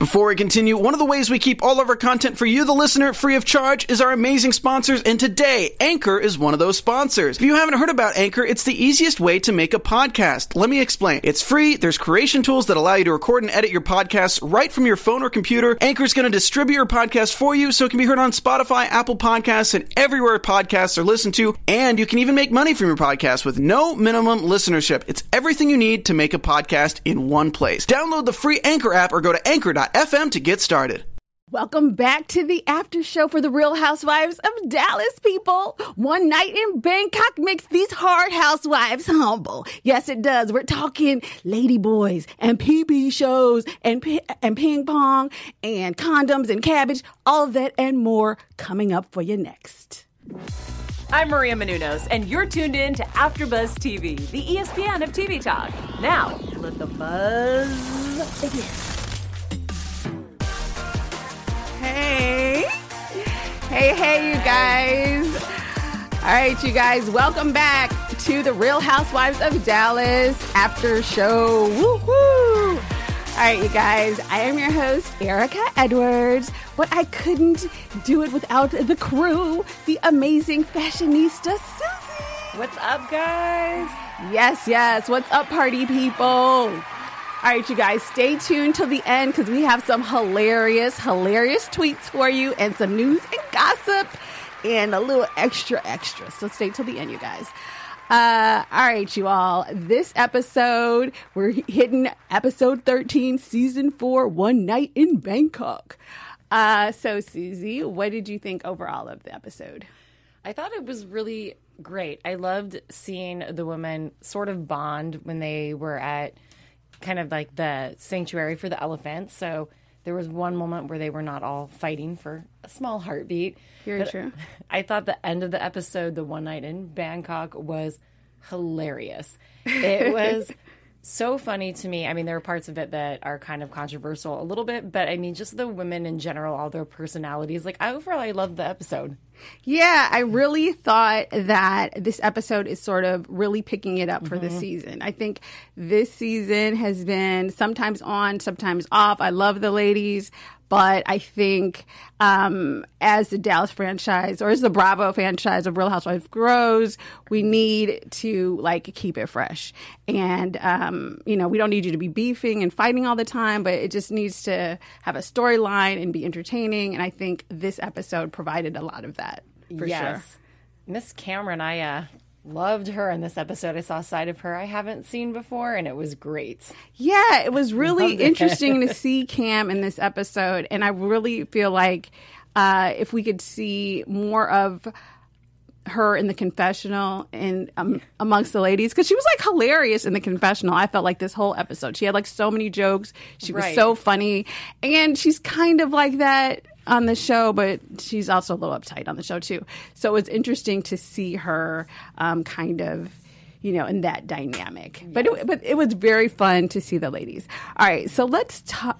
Before we continue, one of the ways we keep all of our content for you, the listener, free of charge is our amazing sponsors, and today, Anchor is one of those sponsors. If you haven't heard about Anchor, it's the easiest way to make a podcast. Let me explain. It's free, there's creation tools that allow you to record and edit your podcasts right from your phone or computer. Anchor is going to distribute your podcast for you so it can be heard on Spotify, Apple Podcasts, and everywhere podcasts are listened to, and you can even make money from your podcast with no minimum listenership. It's everything you need to make a podcast in one place. Download the free Anchor app or go to anchor.fm to get started. Welcome back to the after show for the Real Housewives of Dallas, people. One night in Bangkok makes these hard housewives humble. Yes, it does. We're talking lady boys and pee-pee shows and ping pong and condoms and cabbage. All of that and more coming up for you next. I'm Maria Menounos, and you're tuned in to AfterBuzz TV, the ESPN of TV talk. Now, let the buzz begin. Hey, you guys. All right, you guys, welcome back to the Real Housewives of Dallas after show. Woo-hoo. All right, you guys, I am your host, Erica Edwards, but I couldn't do it without the crew, the amazing fashionista, Susie. What's up, guys? Yes. What's up, party people? All right, you guys, stay tuned till the end because we have some hilarious tweets for you and some news and gossip and a little extra. So stay till the end, you guys. All right, you all. This episode, we're hitting episode 13, season 4, One Night in Bangkok. So, Susie, what did you think overall of the episode? I thought it was really great. I loved seeing the women sort of bond when they were at kind of like the sanctuary for the elephants. So there was one moment where they were not all fighting for a small heartbeat. Very true. I thought the end of the episode, the One Night in Bangkok, was hilarious. It was so funny to me. I mean, there are parts of it that are kind of controversial a little bit, but I mean, just the women in general, all their personalities. Like, overall, I loved the episode. Yeah, I really thought that this episode is sort of really picking it up for this season. I think this season has been sometimes on, sometimes off. I love the ladies, but I think as the Dallas franchise or as the Bravo franchise of Real Housewives grows, we need to keep it fresh. And, we don't need you to be beefing and fighting all the time, but it just needs to have a storyline and be entertaining. And I think this episode provided a lot of that. For sure. Miss Cameron, I loved her in this episode. I saw a side of her I haven't seen before, and it was great. Yeah, it was really interesting to see Cam in this episode, and I really feel like if we could see more of her in the confessional and amongst the ladies, because she was hilarious in the confessional. I felt like this whole episode, she had so many jokes. She was so funny, and she's kind of like that on the show, but she's also a little uptight on the show too. So it was interesting to see her kind of, in that dynamic. Yes. But it was very fun to see the ladies. All right, so let's talk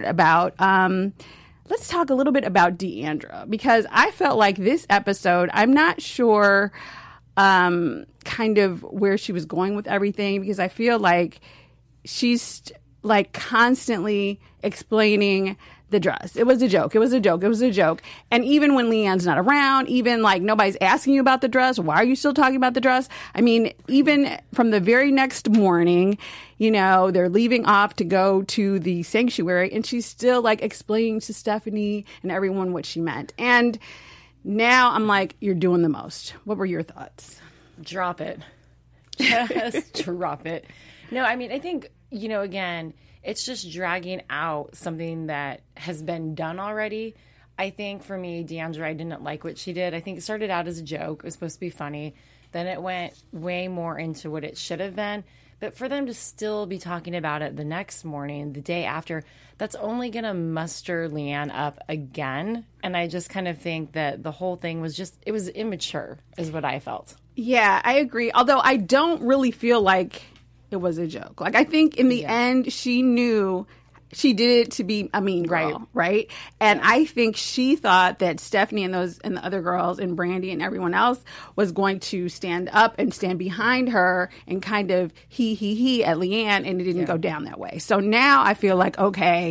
a little bit about D'Andra, because I felt like this episode, I'm not sure kind of where she was going with everything, because I feel like she's constantly explaining the dress. It was a joke. And even when Leanne's not around, even nobody's asking you about the dress, why are you still talking about the dress? I mean, even from the very next morning, they're leaving off to go to the sanctuary, and she's still explaining to Stephanie and everyone what she meant. And now I'm like, you're doing the most. What were your thoughts? Drop it. Just drop it. No, I mean, I think, again, it's just dragging out something that has been done already. I think for me, D'Andra, I didn't like what she did. I think it started out as a joke. It was supposed to be funny. Then it went way more into what it should have been. But for them to still be talking about it the next morning, the day after, that's only going to muster Leanne up again. And I just kind of think that the whole thing was it was immature, is what I felt. Yeah, I agree. Although I don't really feel like it was a joke. I think in the end, she knew she did it to be a mean girl, right? And I think she thought that Stephanie and the other girls and Brandy and everyone else was going to stand up and stand behind her and kind of he at Leanne, and it didn't go down that way. So now I feel like, okay,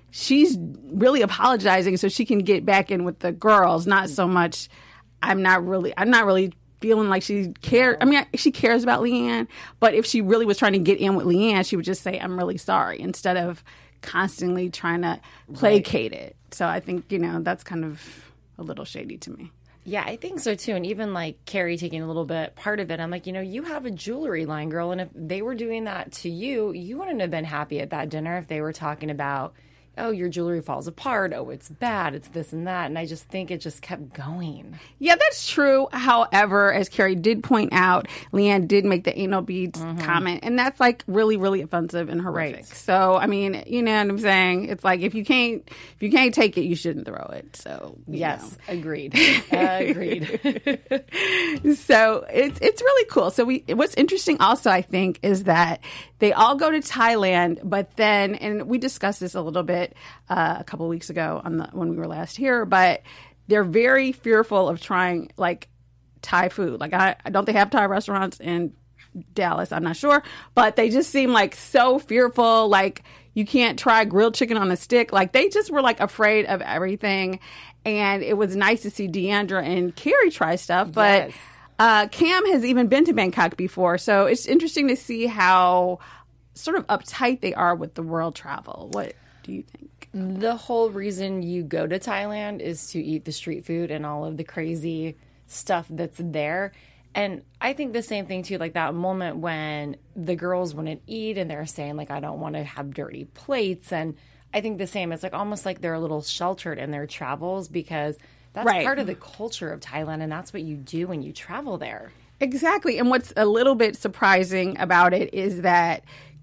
she's really apologizing so she can get back in with the girls, not so much I'm not really feeling like she cares. I mean, she cares about Leanne, but if she really was trying to get in with Leanne, she would just say, I'm really sorry, instead of constantly trying to placate it. So I think, that's kind of a little shady to me. Yeah, I think so too. And even like Carrie taking a little bit part of it, I'm like, you have a jewelry line, girl. And if they were doing that to you, you wouldn't have been happy at that dinner if they were talking about, oh, your jewelry falls apart. Oh, it's bad. It's this and that. And I just think it just kept going. Yeah, that's true. However, as Carrie did point out, Leanne did make the anal beads comment. And that's like really, really offensive and horrific. Right. So, I mean, you know what I'm saying? It's like if you can't take it, you shouldn't throw it. So, yes, agreed. Agreed. So it's really cool. So what's interesting also, I think, is that they all go to Thailand, but then, and we discussed this a little bit a couple of weeks ago when we were last here, but they're very fearful of trying like Thai food. Like don't they have Thai restaurants in Dallas? I'm not sure, but they just seem like so fearful. Like you can't try grilled chicken on a stick. Like they just were like afraid of everything. And it was nice to see Deandra and Carrie try stuff, but Cam has even been to Bangkok before. So it's interesting to see how sort of uptight they are with the world travel. What do you think? The whole reason you go to Thailand is to eat the street food and all of the crazy stuff that's there. And I think the same thing too, like that moment when the girls wouldn't eat and they're saying like, I don't want to have dirty plates. And I think the same, it's like almost like they're a little sheltered in their travels because that's part of the culture of Thailand. And that's what you do when you travel there. Exactly. And what's a little bit surprising about it is that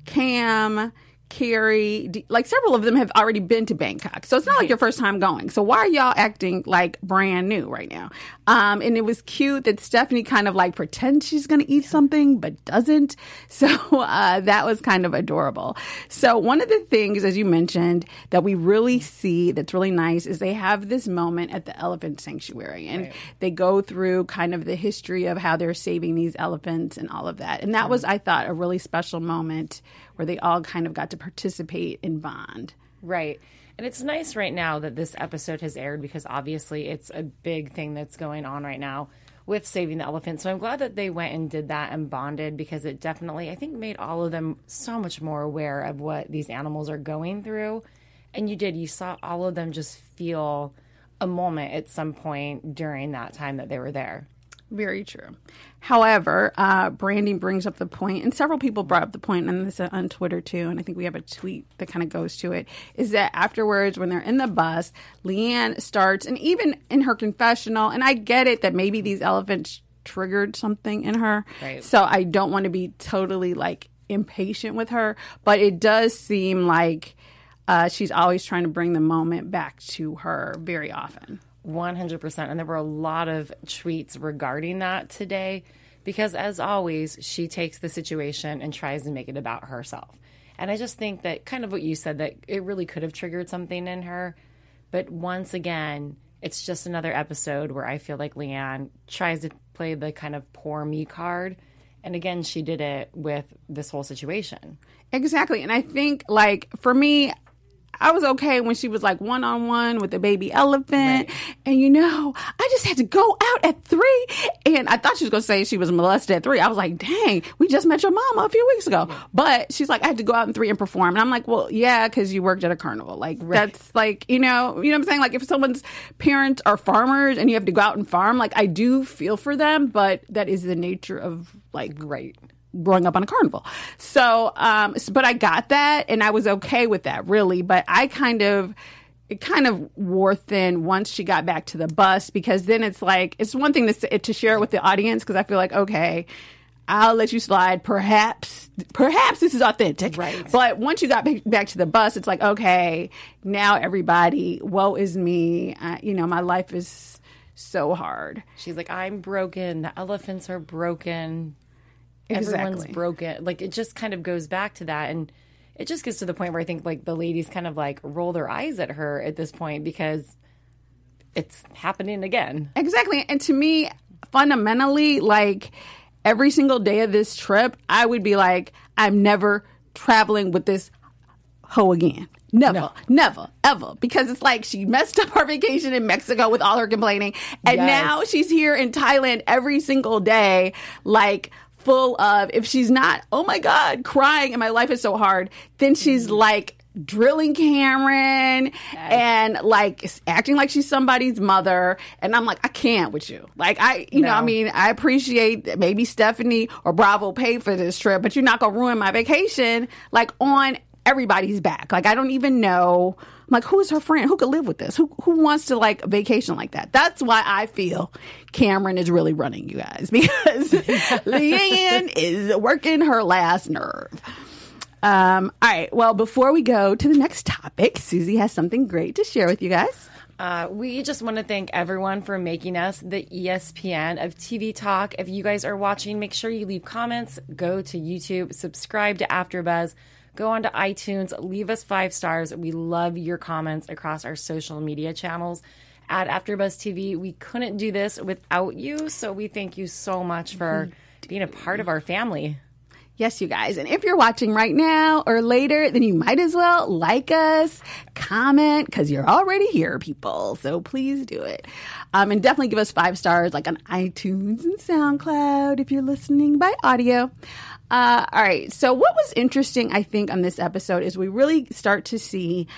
Cam, Carrie, like several of them have already been to Bangkok. So it's not like your first time going. So why are y'all acting like brand new right now? And it was cute that Stephanie kind of like pretends she's going to eat something, but doesn't. So that was kind of adorable. So one of the things, as you mentioned, that we really see that's really nice is they have this moment at the elephant sanctuary. And they go through kind of the history of how they're saving these elephants and all of that. And that was, I thought, a really special moment where they all kind of got to participate and bond. Right. And it's nice right now that this episode has aired because obviously it's a big thing that's going on right now with saving the elephant. So I'm glad that they went and did that and bonded because it definitely, I think, made all of them so much more aware of what these animals are going through. And you saw all of them just feel a moment at some point during that time that they were there. Very true. However, Brandy brings up the point, and several people brought up the point, and this on Twitter too, and I think we have a tweet that kind of goes to it, is that afterwards, when they're in the bus, Leanne starts, and even in her confessional, and I get it that maybe these elephants triggered something in her, so I don't want to be totally like impatient with her, but it does seem like she's always trying to bring the moment back to her very often. 100%. And there were a lot of tweets regarding that today because, as always, she takes the situation and tries to make it about herself. And I just think that kind of what you said, that it really could have triggered something in her. But once again, it's just another episode where I feel like Leanne tries to play the kind of poor me card. And again, she did it with this whole situation. Exactly. And I think, like, for me, I was okay when she was like one-on-one with the baby elephant. And, I just had to go out at 3. And I thought she was going to say she was molested at 3. I was like, dang, we just met your mama a few weeks ago. But she's like, I had to go out at 3 and perform. And I'm like, well, yeah, because you worked at a carnival. Like, that's like, you know what I'm saying? Like, if someone's parents are farmers and you have to go out and farm, like, I do feel for them. But that is the nature of, like, growing up on a carnival. So, but I got that and I was okay with that, really. But it kind of wore thin once she got back to the bus, because then it's like, it's one thing to share it with the audience, because I feel like, okay, I'll let you slide. Perhaps this is authentic. Right. But once you got back to the bus, it's like, okay, now everybody, woe is me. My life is so hard. She's like, I'm broken. The elephants are broken. Exactly. Everyone's broken. Like, it just kind of goes back to that. And it just gets to the point where I think, like, the ladies kind of, like, roll their eyes at her at this point because it's happening again. Exactly. And to me, fundamentally, like, every single day of this trip, I would be like, I'm never traveling with this hoe again. Never, ever. Because it's like she messed up her vacation in Mexico with all her complaining. And now she's here in Thailand every single day, like full of, if she's not, oh my God, crying and my life is so hard, then she's like drilling Cameron and like acting like she's somebody's mother. And I'm like, I can't with you. Like, you know, I mean, I appreciate that maybe Stephanie or Bravo paid for this trip, but you're not going to ruin my vacation, like on everybody's back. Like, I don't even know. I'm like, who's her friend? Who could live with this? Who wants to like vacation like that? That's why I feel Cameron is really running, you guys, because Leanne is working her last nerve. All right. Well, before we go to the next topic, Susie has something great to share with you guys. We just want to thank everyone for making us the ESPN of TV Talk. If you guys are watching, make sure you leave comments, go to YouTube, subscribe to AfterBuzz, go on to iTunes, leave us 5 stars. We love your comments across our social media channels at AfterBuzz TV. We couldn't do this without you, so we thank you so much for being a part of our family. Yes, you guys. And if you're watching right now or later, then you might as well like us, comment, because you're already here, people. So please do it. And definitely give us 5 stars, like on iTunes and SoundCloud if you're listening by audio. All right. So what was interesting, I think, on this episode is we really start to see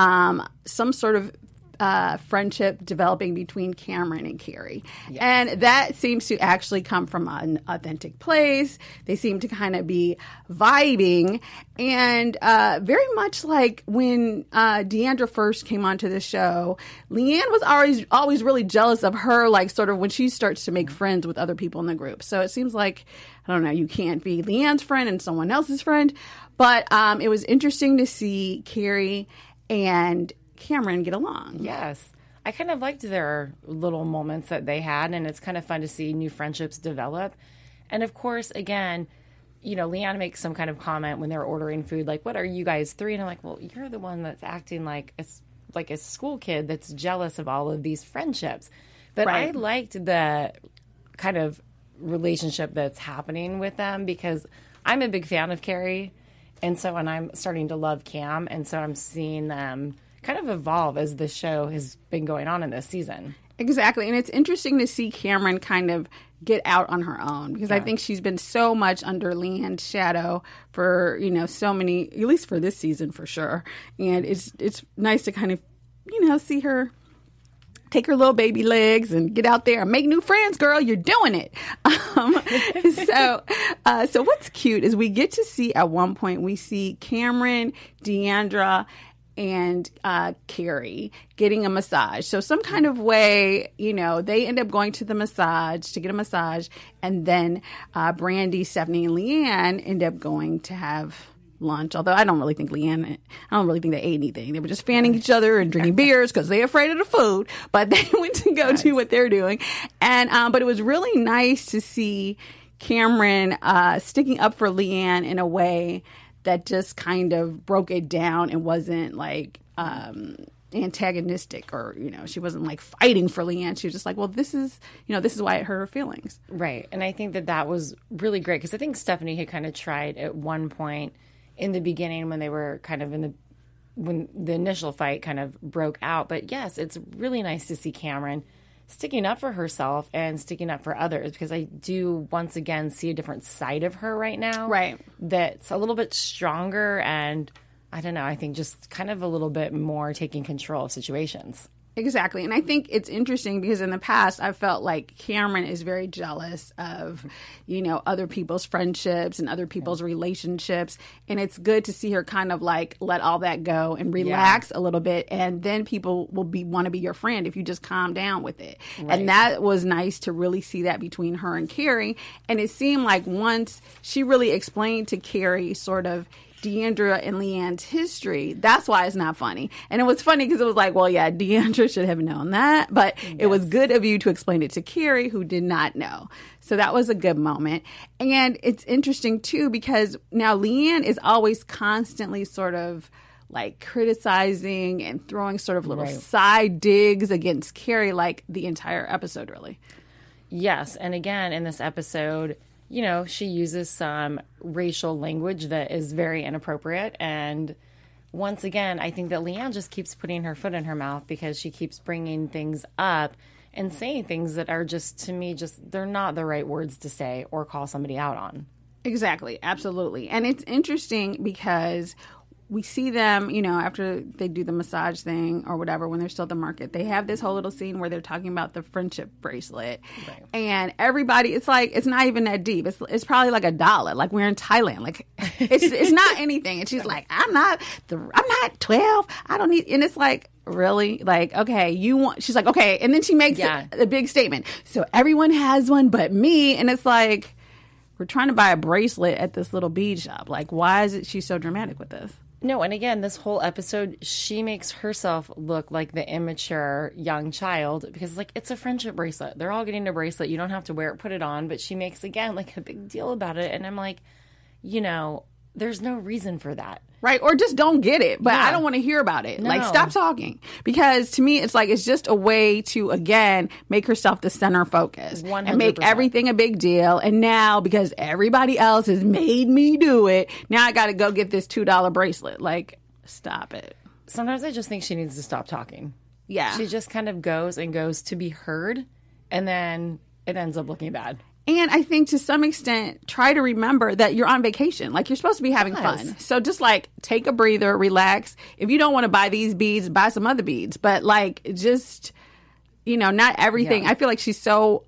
some sort of friendship developing between Cameron and Carrie. Yes. And that seems to actually come from an authentic place. They seem to kind of be vibing. And very much like when Deandra first came onto the show, Leanne was always really jealous of her, like sort of when she starts to make friends with other people in the group. So it seems like, I don't know, you can't be Leanne's friend and someone else's friend. But it was interesting to see Carrie and Cameron get along. Yes. I kind of liked their little moments that they had, and it's kind of fun to see new friendships develop. And of course, again, you know, Leanne makes some kind of comment when they're ordering food, like, what are you guys 3? And I'm like, well, you're the one that's acting like a school kid that's jealous of all of these friendships. But right. I liked the kind of relationship that's happening with them because I'm a big fan of Carrie. And so, and I'm starting to love Cam. And so I'm seeing them kind of evolve as the show has been going on in this season. Exactly. And it's interesting to see Cameron kind of get out on her own because I think she's been so much under Leanne's shadow for, you know, so many, at least for this season for sure. And it's nice to kind of, you know, see her take her little baby legs and get out there and make new friends, girl. You're doing it. So what's cute is we get to see at one point, we see Cameron, Deandra, and Carrie getting a massage. So some kind of way, you know, they end up going to the massage to get a massage. And then Brandy, Stephanie, and Leanne end up going to have lunch. Although I don't really think they ate anything. They were just fanning each other and drinking beers because they're afraid of the food. But they went to go do what they're doing. And but it was really nice to see Cameron sticking up for Leanne in a way that just kind of broke it down and wasn't like antagonistic or, you know, she wasn't like fighting for Leanne. She was just like, well, this is why it hurt her feelings. Right. And I think that was really great because I think Stephanie had kind of tried at one point in the beginning when they were kind of when the initial fight kind of broke out. But yes, it's really nice to see Cameron sticking up for herself and sticking up for others because I do once again see a different side of her right now. Right. That's a little bit stronger and I don't know, I think just kind of a little bit more taking control of situations. Exactly. And I think it's interesting because in the past, I felt like Cameron is very jealous of, you know, other people's friendships and other people's relationships. And it's good to see her kind of like let all that go and relax a little bit. And then people will want to be your friend if you just calm down with it. Right. And that was nice to really see that between her and Carrie. And it seemed like once she really explained to Carrie sort of Deandra and Leanne's history, that's why it's not funny. And it was funny because it was like, well, yeah, Deandra should have known that, but it was good of you to explain it to Carrie, who did not know. So that was a good moment. And it's interesting too, because now Leanne is always constantly sort of like criticizing and throwing sort of little side digs against Carrie, like the entire episode, really. Yes. And again, in this episode, you know, she uses some racial language that is very inappropriate. And once again, I think that Leanne just keeps putting her foot in her mouth because she keeps bringing things up and saying things that are just, to me, they're not the right words to say or call somebody out on. Exactly. Absolutely. And it's interesting because we see them, after they do the massage thing or whatever, when they're still at the market, they have this whole little scene where they're talking about the friendship bracelet. Right. And everybody, it's like, it's not even that deep. It's probably like $1. Like, we're in Thailand. Like, it's not anything. And she's like, I'm not 12. I don't need, and it's like, really? Like, okay, she's like, okay. And then she makes a big statement. So everyone has one but me. And it's like, we're trying to buy a bracelet at this little bead shop. Like, why is she so dramatic with this? No, and again, this whole episode, she makes herself look like the immature young child because, like, it's a friendship bracelet. They're all getting a bracelet. You don't have to wear it, put it on. But she makes, again, like a big deal about it. And I'm like, there's no reason for that. Right. Or just don't get it. But I don't want to hear about it. No. Like, stop talking. Because to me, it's like, it's just a way to, again, make herself the center focus. 100%. And make everything a big deal. And now, because everybody else has made me do it, now I got to go get this $2 bracelet. Like, stop it. Sometimes I just think she needs to stop talking. Yeah. She just kind of goes and goes to be heard. And then it ends up looking bad. And I think to some extent, try to remember that you're on vacation. Like, you're supposed to be having fun. So just like take a breather, relax. If you don't want to buy these beads, buy some other beads. But like, just, not everything. Yeah. I feel like she's so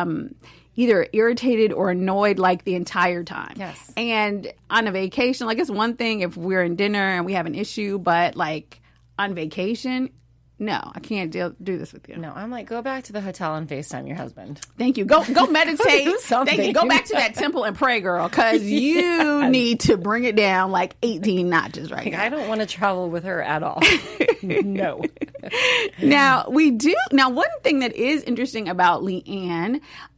either irritated or annoyed like the entire time. Yes. And on a vacation, like, it's one thing if we're in dinner and we have an issue, but like on vacation, no, I can't do this with you. No, I'm like, go back to the hotel and FaceTime your husband. Thank you. Go meditate. Thank you. Go back to that temple and pray, girl, because you need to bring it down like 18 notches right now. I don't want to travel with her at all. No. Now, one thing that is interesting about Leanne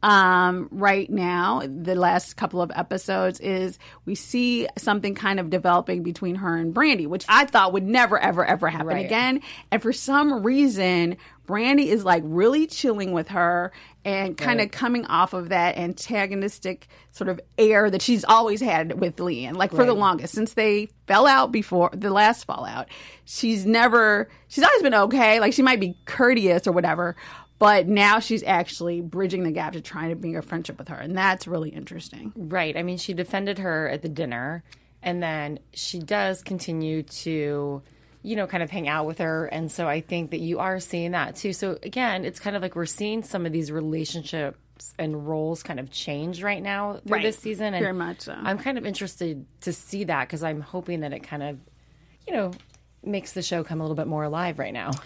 right now, the last couple of episodes, is we see something kind of developing between her and Brandy, which I thought would never, ever, ever happen again. And for some reason, Brandy is like really chilling with her and kind of coming off of that antagonistic sort of air that she's always had with Leanne, like for the longest, since they fell out before the last fallout. She's always been okay. Like, she might be courteous or whatever, but now she's actually bridging the gap to trying to bring a friendship with her. And that's really interesting. Right. I mean, she defended her at the dinner, and then she does continue to, kind of hang out with her. And so I think that you are seeing that too. So again, it's kind of like we're seeing some of these relationships and roles kind of change right now through this season. And very much so. I'm kind of interested to see that because I'm hoping that it kind of, makes the show come a little bit more alive right now.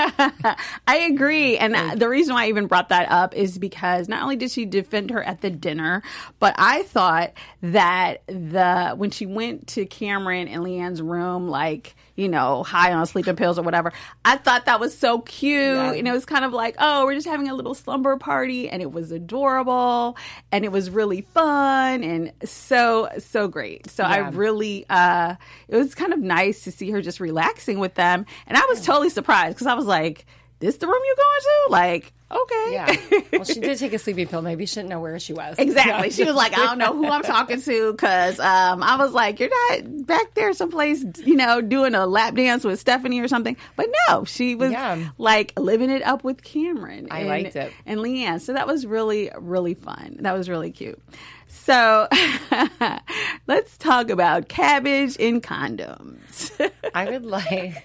I agree. And the reason why I even brought that up is because not only did she defend her at the dinner, but I thought that when she went to Cameron and Leanne's room, like, high on sleeping pills or whatever, I thought that was so cute. Yeah. And it was kind of like, oh, we're just having a little slumber party. And it was adorable. And it was really fun. And so, so great. So I really, it was kind of nice to see her just relaxing with them. And I was totally surprised because I was like, this the room you going to? Like, okay. Yeah. Well, she did take a sleeping pill. Maybe she didn't know where she was. Exactly. She was like, I don't know who I'm talking to, because I was like, you're not back there someplace, doing a lap dance with Stephanie or something. But no, she was like living it up with Cameron. I liked it. And Leanne. So that was really, really fun. That was really cute. So let's talk about cabbage and condoms. I would like...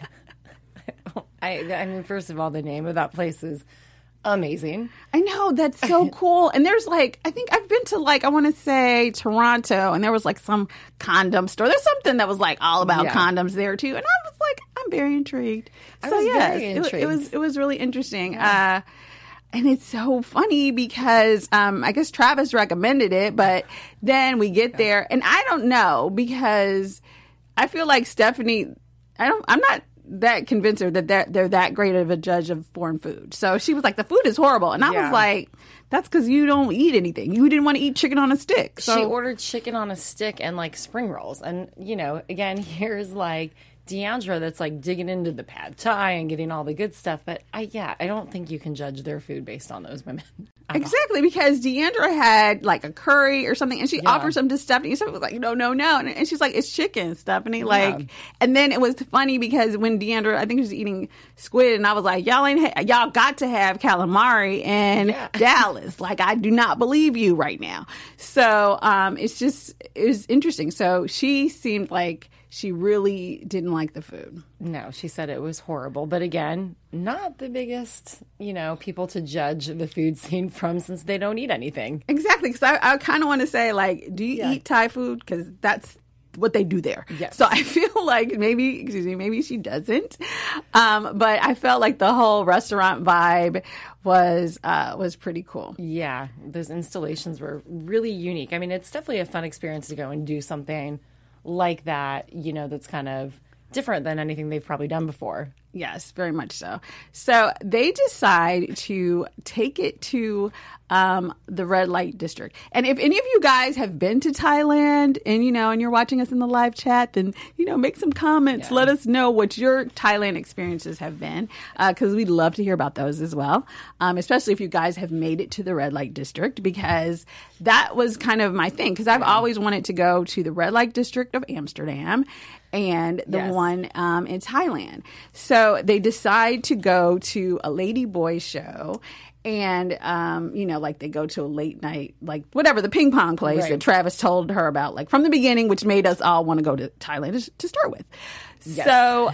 I mean, first of all, the name of that place is amazing. I know, that's so cool. And there's like, I think I've been to I want to say Toronto, and there was like some condom store. There's something that was like all about condoms there too. And I was like, I'm very intrigued. Very intrigued. It was really interesting. Yeah. And it's so funny because I guess Travis recommended it, but then we get there, and I don't know, because I feel like Stephanie, I'm not that convinced her that they're that great of a judge of foreign food. So she was like, the food is horrible. And I was like, that's because you don't eat anything. You didn't want to eat chicken on a stick. So she ordered chicken on a stick and like spring rolls. And, again, here's like Deandra that's like digging into the pad thai and getting all the good stuff. But I don't think you can judge their food based on those women. Exactly, because Deandra had like a curry or something, and she offered some to Stephanie. Stephanie was like, no. And she's like, it's chicken, Stephanie. Like, and then it was funny because when Deandra, I think she was eating squid, and I was like, y'all got to have calamari in Dallas. Like, I do not believe you right now. So it was interesting. So she seemed like she really didn't like the food. No, she said it was horrible. But again, not the biggest, people to judge the food scene from since they don't eat anything. Exactly. Because I kind of want to say, like, do you eat Thai food? Because that's what they do there. Yes. So I feel like maybe she doesn't. But I felt like the whole restaurant vibe was pretty cool. Yeah. Those installations were really unique. I mean, it's definitely a fun experience to go and do something like that, that's kind of different than anything they've probably done before. Yes, very much so. So they decide to take it to the red light district. And if any of you guys have been to Thailand and, and you're watching us in the live chat, then, make some comments. Yeah. Let us know what your Thailand experiences have been, because we'd love to hear about those as well, especially if you guys have made it to the red light district, because that was kind of my thing, because I've always wanted to go to the red light district of Amsterdam and the one in Thailand. So they decide to go to a Lady Boy show. And, like they go to a late night, like whatever, the ping pong place that Travis told her about, like from the beginning, which made us all want to go to Thailand to start with. Yes.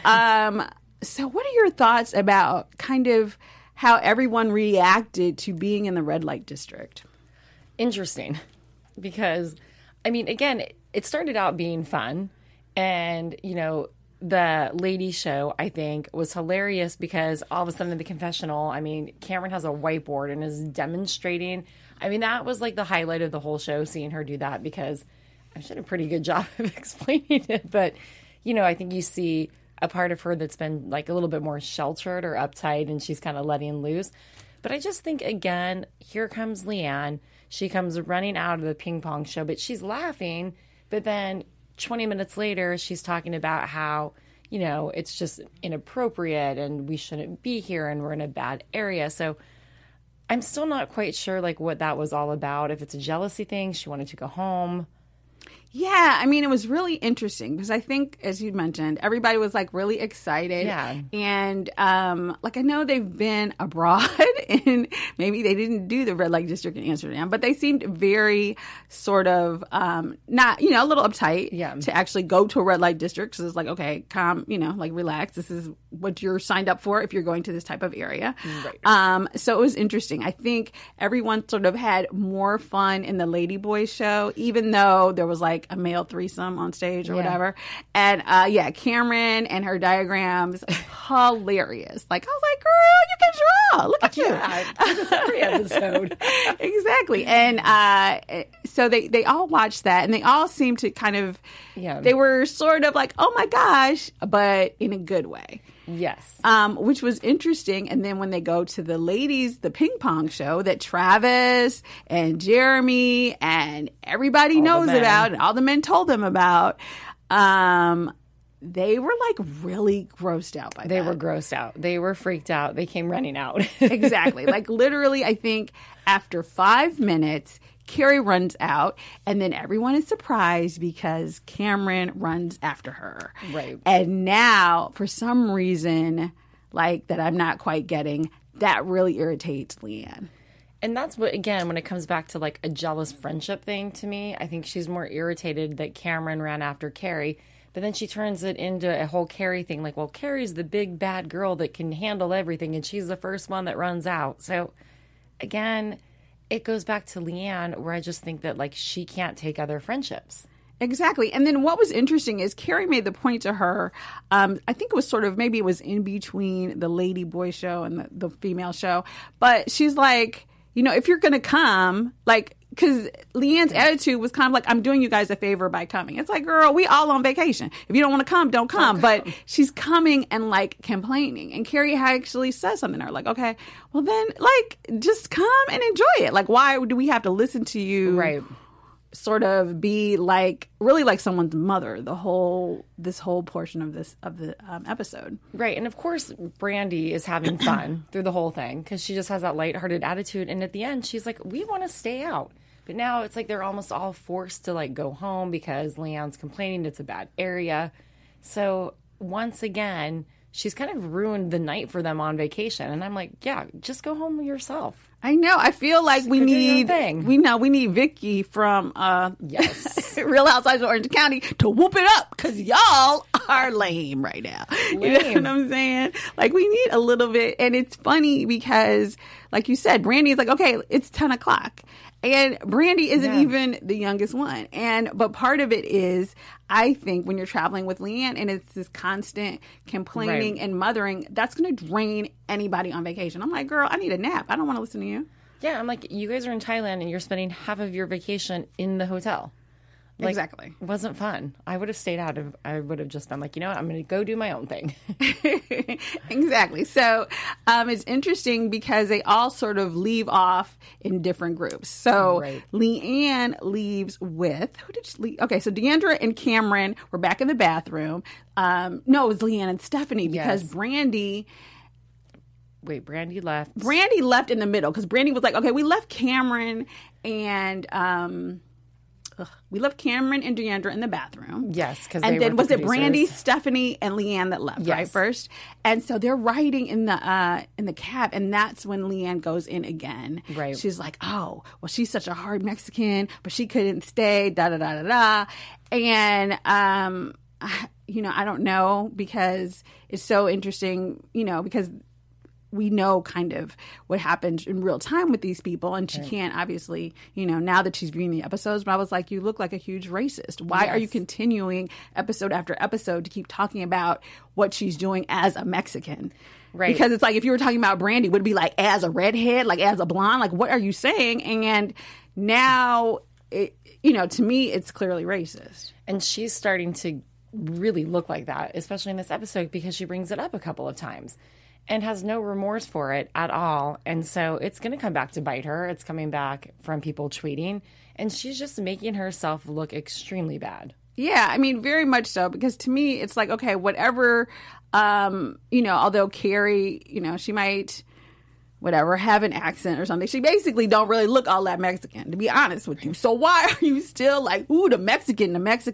So what are your thoughts about kind of how everyone reacted to being in the red light district? Interesting, because, I mean, again, it started out being fun. And, the lady show, I think, was hilarious because all of a sudden in the confessional, I mean, Cameron has a whiteboard and is demonstrating. I mean, that was like the highlight of the whole show, seeing her do that, because she did a pretty good job of explaining it. But, I think you see a part of her that's been like a little bit more sheltered or uptight, and she's kind of letting loose. But I just think, again, here comes Leanne. She comes running out of the ping pong show, but she's laughing. But then 20 minutes later, she's talking about how, it's just inappropriate and we shouldn't be here and we're in a bad area. So I'm still not quite sure, like, what that was all about. If it's a jealousy thing, she wanted to go home. Yeah, I mean, it was really interesting because I think, as you mentioned, everybody was like really excited. Yeah. And like, I know they've been abroad and maybe they didn't do the red light district in Amsterdam, but they seemed very sort of not, a little uptight to actually go to a red light district. So it's like, okay, calm, like relax. This is what you're signed up for if you're going to this type of area. Right. So it was interesting. I think everyone sort of had more fun in the Lady Boy show, even though there was like a male threesome on stage or whatever. And Cameron and her diagrams, hilarious. Like, I was like, girl, you can draw. Look at you. I do this every episode. Exactly. And so they all watched that, and they all seemed to kind of, they were sort of like, oh my gosh, but in a good way. Yes. Which was interesting. And then when they go to the ladies, the ping pong show that Travis and Jeremy and everybody knows about, and all the men told them about, they were like really grossed out by that. They were grossed out. They were freaked out. They came running out. Exactly. Like literally, I think after 5 minutes, Carrie runs out, and then everyone is surprised because Cameron runs after her. Right. And now, for some reason, like that I'm not quite getting, that really irritates Leanne. And that's what, again, when it comes back to like a jealous friendship thing to me, I think she's more irritated that Cameron ran after Carrie. But then she turns it into a whole Carrie thing. Like, well, Carrie's the big bad girl that can handle everything, and she's the first one that runs out. So, again, it goes back to Leanne, where I just think that, like, she can't take other friendships. Exactly. And then what was interesting is Carrie made the point to her, I think it was sort of, maybe it was in between the Lady Boy show and the female show, but she's like, if you're going to come, like, because Leanne's attitude was kind of like, I'm doing you guys a favor by coming. It's like, girl, we all on vacation. If you don't want to come, don't come. But she's coming and like complaining. And Carrie actually says something to her like, okay, well then like just come and enjoy it. Like, why do we have to listen to you? Right. sort of be like really like someone's mother this whole portion of the episode. Right. And of course Brandy is having fun through the whole thing because she just has that lighthearted attitude, and at the end she's like, we want to stay out. But now it's like they're almost all forced to like go home because Leanne's complaining it's a bad area. So once again, she's kind of ruined the night for them on vacation. And I'm like, yeah, just go home yourself. I know. I feel like we need Vicky from yes, Real Housewives of Orange County to whoop it up because y'all are lame right now. Lame. You know what I'm saying? Like we need a little bit, and it's funny because, like you said, Brandy is like, okay, it's 10 o'clock. And Brandy isn't even the youngest one. But part of it is, I think, when you're traveling with Leanne and it's this constant complaining and mothering, that's going to drain anybody on vacation. I'm like, girl, I need a nap. I don't want to listen to you. Yeah, I'm like, you guys are in Thailand and you're spending half of your vacation in the hotel. Like, exactly. It wasn't fun. I would have stayed out. I would have just been like, you know what? I'm going to go do my own thing. Exactly. So it's interesting because they all sort of leave off in different groups. So Leanne leaves with, who did she leave? Okay, so Deandra and Cameron were back in the bathroom. No, it was Leanne and Stephanie because Brandy... Wait, Brandy left. Brandy left in the middle because Brandy was like, okay, we left Cameron and... we left Cameron and Deandra in the bathroom. Yes, because and then was it producers. Brandy, Stephanie, and Leanne that left right first? And so they're riding in the cab, and that's when Leanne goes in again. Right, she's like, "Oh, well, she's such a hard Mexican, but she couldn't stay." Da da da da da. And I don't know because it's so interesting. Because we know kind of what happened in real time with these people, and she can't obviously, now that she's viewing the episodes, but I was like, you look like a huge racist. Why are you continuing episode after episode to keep talking about what she's doing as a Mexican? Right. Because it's like, if you were talking about Brandy, would it be like as a redhead, like as a blonde? Like, what are you saying? And now, to me, it's clearly racist. And she's starting to really look like that, especially in this episode, because she brings it up a couple of times. And has no remorse for it at all. And so it's going to come back to bite her. It's coming back from people tweeting. And she's just making herself look extremely bad. Yeah, I mean, very much so. Because to me, it's like, okay, whatever, although Carrie, she might, have an accent or something. She basically don't really look all that Mexican, to be honest with you. So why are you still like, ooh, the Mexican?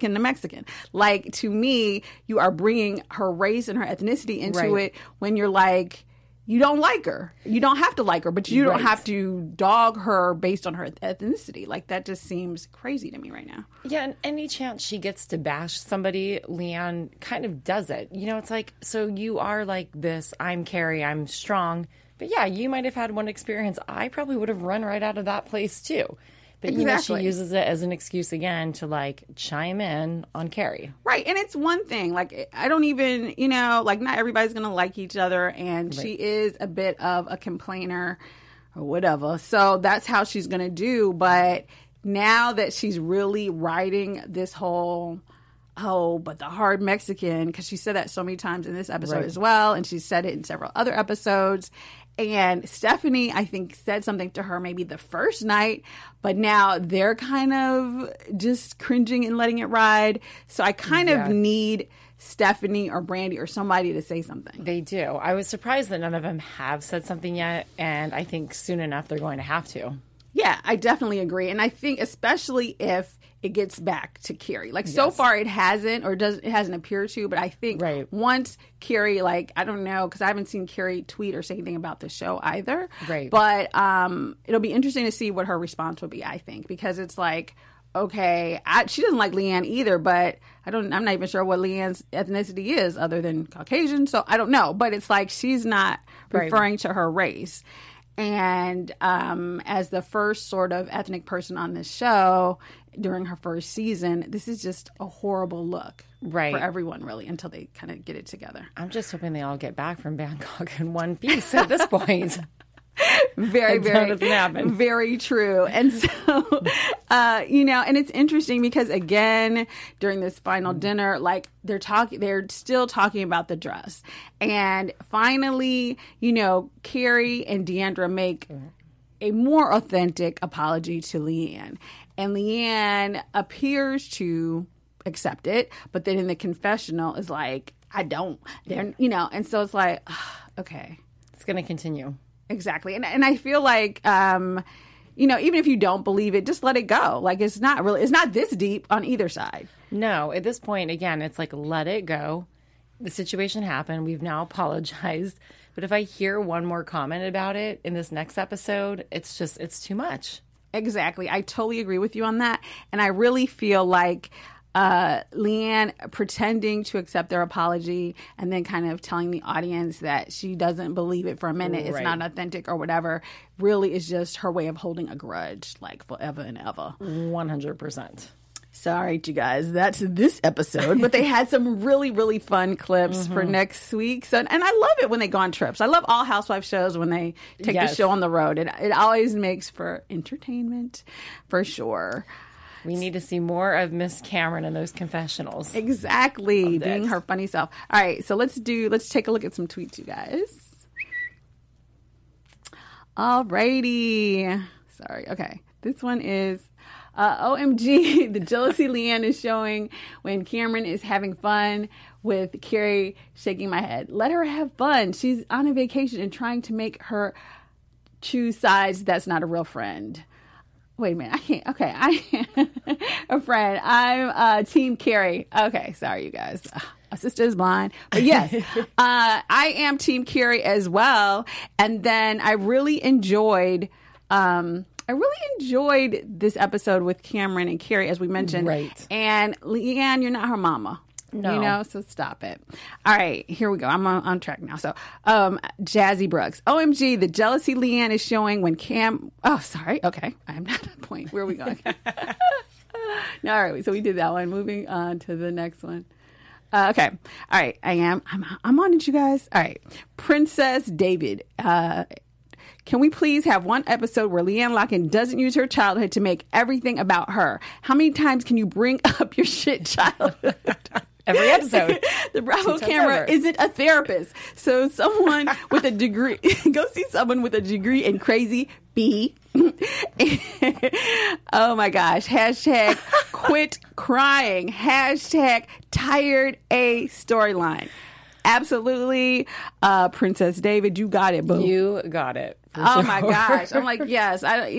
Like, to me, you are bringing her race and her ethnicity into it when you're like, you don't like her. You don't have to like her, but you don't have to dog her based on her ethnicity. Like, that just seems crazy to me right now. Yeah, and any chance she gets to bash somebody, Leanne kind of does it. It's like, so you are like this, I'm Carrie, I'm strong. But yeah, you might have had one experience. I probably would have run right out of that place too. But she uses it as an excuse again to like chime in on Carrie. Right. And it's one thing. Like, I don't even, not everybody's going to like each other. And she is a bit of a complainer or whatever. So that's how she's going to do. But now that she's really riding this whole... but the hard Mexican, because she said that so many times in this episode as well, and she said it in several other episodes. And Stephanie, I think, said something to her maybe the first night, but now they're kind of just cringing and letting it ride. So I kind of need Stephanie or Brandy or somebody to say something. They do. I was surprised that none of them have said something yet, and I think soon enough they're going to have to. Yeah, I definitely agree. And I think especially if it gets back to Carrie. Like, so far it hasn't, or it hasn't appeared to, but I think once Carrie, like, I don't know, because I haven't seen Carrie tweet or say anything about the show either. Right. But it'll be interesting to see what her response will be, I think, because it's like, okay, she doesn't like Leanne either, but I'm not even sure what Leanne's ethnicity is other than Caucasian, so I don't know. But it's like she's not referring to her race. And as the first sort of ethnic person on this show during her first season, this is just a horrible look for everyone, really, until they kind of get it together. I'm just hoping they all get back from Bangkok in one piece at this point. Very, very true. And so, and it's interesting because, again, during this final dinner, like, they're still talking about the dress. And finally, Carrie and Deandra make a more authentic apology to Leanne. And Leanne appears to accept it, but then in the confessional is like, I don't. They're, and so it's like, okay. It's going to continue. Exactly. And I feel like, even if you don't believe it, just let it go. Like, it's not this deep on either side. No, at this point, again, it's like, let it go. The situation happened. We've now apologized. But if I hear one more comment about it in this next episode, it's too much. Exactly. I totally agree with you on that. And I really feel like Leanne pretending to accept their apology and then kind of telling the audience that she doesn't believe it for a minute, it's not authentic or whatever, really is just her way of holding a grudge, like forever and ever. 100%. Sorry, you guys, that's this episode, but they had some really, really fun clips for next week. So, and I love it when they go on trips. I love all housewife shows when they take the show on the road. It always makes for entertainment, for sure. We need to see more of Miss Cameron in those confessionals. Exactly, being her funny self. All right, so let's take a look at some tweets, you guys. All righty. Sorry. Okay, this one is OMG. The jealousy Leanne is showing when Cameron is having fun with Carrie. Shaking my head. Let her have fun. She's on a vacation and trying to make her choose sides. That's not a real friend. Wait a minute. I can't. Okay. I am a friend. I'm Team Carrie. Okay. Sorry, you guys. My sister is blind. But yes, I am Team Carrie as well. And then I really enjoyed this episode with Cameron and Carrie, as we mentioned. Right. And Leanne, you're not her mama. No. So stop it. All right, here we go. I'm on track now. So, Jazzy Brooks. OMG, the jealousy Leanne is showing when oh, sorry. Okay. I'm not at a point. Where are we going? No, all right. So we did that one. Moving on to the next one. Okay. All right. I'm on it, you guys. All right. Princess David. Can we please have one episode where Leanne Locken doesn't use her childhood to make everything about her? How many times can you bring up your shit childhood? Every episode. The Bravo camera isn't a therapist. So someone with a degree, go see someone with a degree in crazy B. Oh my gosh. Hashtag quit crying. Hashtag tired A storyline. Absolutely. Princess David, you got it, boo. You got it. Oh my gosh. I'm like, yes.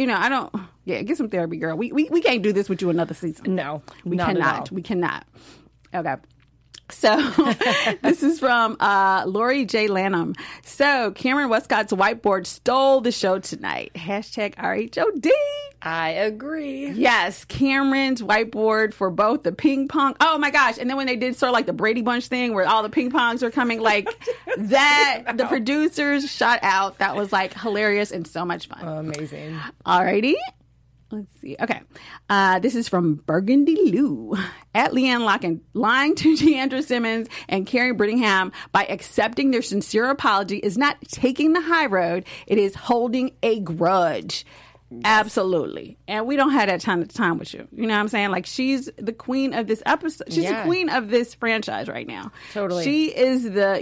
Get some therapy, girl. We can't do this with you another season. No. We cannot. We cannot. Okay. So this is from Lori J. Lanham. So Cameron Westcott's whiteboard stole the show tonight. Hashtag RHOD. I agree. Yes, Cameron's whiteboard for both the ping pong. Oh my gosh. And then when they did sort of like the Brady Bunch thing where all the ping pongs are coming, like that, the producers shot out. That was like hilarious and so much fun. Amazing. Alrighty. Let's see. Okay. This is from Burgundy Lou. At Leanne Locken, lying to Deandra Simmons and Carrie Brittingham by accepting their sincere apology is not taking the high road. It is holding a grudge. Yes. Absolutely. And we don't have that time with you. You know what I'm saying? Like, she's the queen of this episode. She's the queen of this franchise right now. Totally. She is the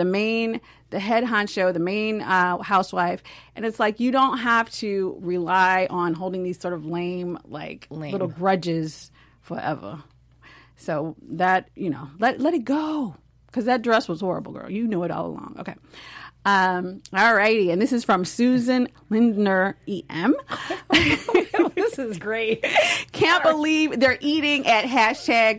head honcho, the main housewife. And it's like, you don't have to rely on holding these sort of lame. Little grudges forever. So that, let it go. Because that dress was horrible, girl. You knew it all along. Okay. All righty. And this is from Susan Lindner EM. This is great. Can't believe they're eating at hashtag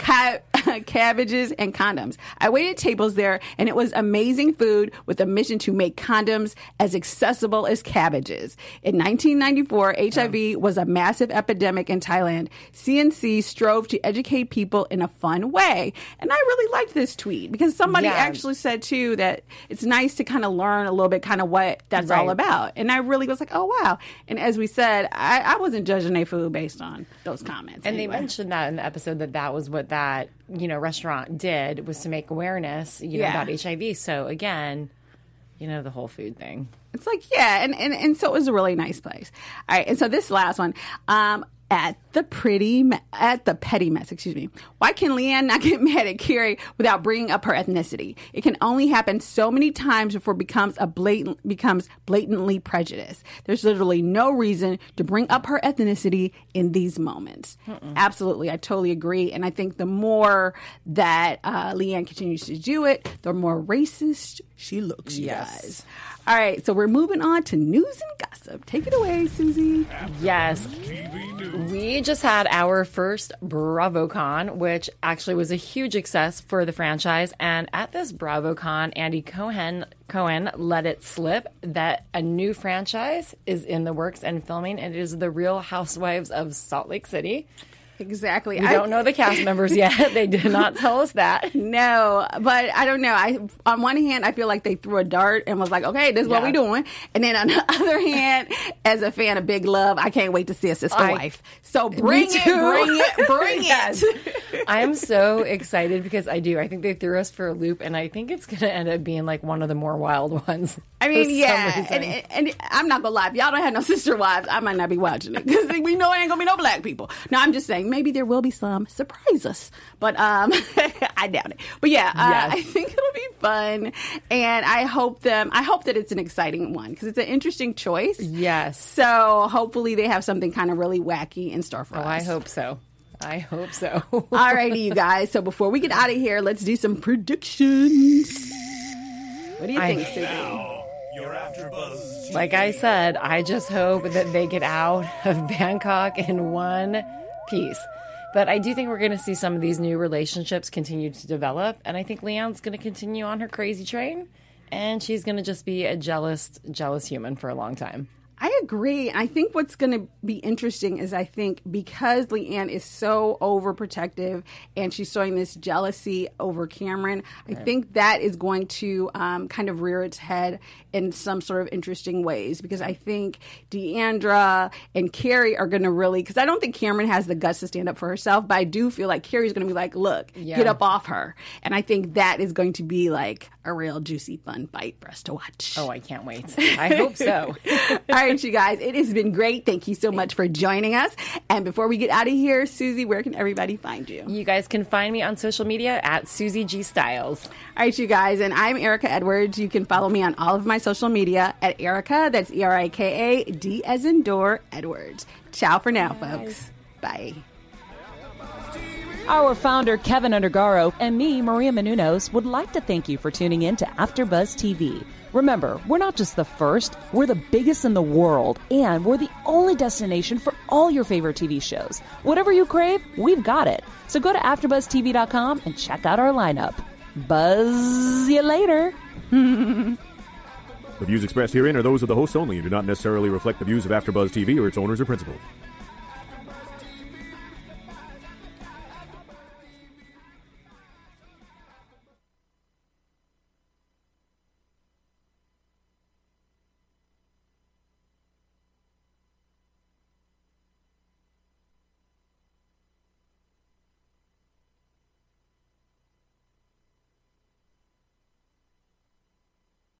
cabbages and condoms. I waited tables there and it was amazing food with a mission to make condoms as accessible as cabbages. In 1994, HIV was a massive epidemic in Thailand. CNC strove to educate people in a fun way. And I really liked this tweet because somebody actually said too that it's nice to kind of learn a little bit kind of what that's all about. And I really was like, oh wow. And as we said, I wasn't judging their food based on those comments. And they mentioned that in the episode that was what that restaurant did, was to make awareness about HIV. So again, the whole food thing. It's like, and so it was a really nice place. All right, and so this last one, at the petty mess, excuse me. Why can Leanne not get mad at Carrie without bringing up her ethnicity? It can only happen so many times before it becomes blatantly prejudice. There's literally no reason to bring up her ethnicity in these moments. Absolutely, I totally agree. And I think the more that Leanne continues to do it, the more racist she looks, you guys. All right, so we're moving on to news and gossip. Take it away, Susie. Yes. We just had our first BravoCon, which actually was a huge success for the franchise. And at this BravoCon, Andy Cohen let it slip that a new franchise is in the works and filming. And it is The Real Housewives of Salt Lake City. Exactly. We don't know the cast members yet. They did not tell us that. No, but I don't know. On one hand, I feel like they threw a dart and was like, okay, this is what we're doing. And then on the other hand, as a fan of Big Love, I can't wait to see a sister wife. So bring it. I'm so excited because I think they threw us for a loop, and I think it's going to end up being like one of the more wild ones. I mean, yeah. And I'm not going to lie. If y'all don't have no sister wives, I might not be watching it because we know it ain't going to be no black people. No, I'm just saying. Maybe there will be some. Surprise us. But I doubt it. But I think it'll be fun. And I hope that it's an exciting one because it's an interesting choice. Yes. So hopefully they have something kind of really wacky in store for us. I hope so. All righty, you guys. So before we get out of here, let's do some predictions. What do you think, Susie? Like I said, I just hope that they get out of Bangkok in one piece. But I do think we're going to see some of these new relationships continue to develop. And I think Leanne's going to continue on her crazy train. And she's going to just be a jealous human for a long time. I agree. I think what's going to be interesting is I think because Leanne is so overprotective and she's showing this jealousy over Cameron, I think that is going to kind of rear its head in some sort of interesting ways because I think Deandra and Carrie are going to really, because I don't think Cameron has the guts to stand up for herself, but I do feel like Carrie's going to be like, look, get up off her. And I think that is going to be like a real juicy, fun fight for us to watch. Oh, I can't wait. I hope so. All right, you guys, it has been great. Thank you so much for joining us. And before we get out of here, Susie, where can everybody find you? You guys can find me on social media at Susie G Styles. All right, you guys, and I'm Erica Edwards. You can follow me on all of my social media at Erica, that's Erika, D as in door, Edwards. Ciao for now, folks. Bye. Our founder, Kevin Undergaro, and me, Maria Menounos, would like to thank you for tuning in to AfterBuzz TV. Remember, we're not just the first, we're the biggest in the world, and we're the only destination for all your favorite TV shows. Whatever you crave, we've got it. So go to AfterBuzzTV.com and check out our lineup. Buzz you later. The views expressed herein are those of the hosts only and do not necessarily reflect the views of AfterBuzz TV or its owners or principals.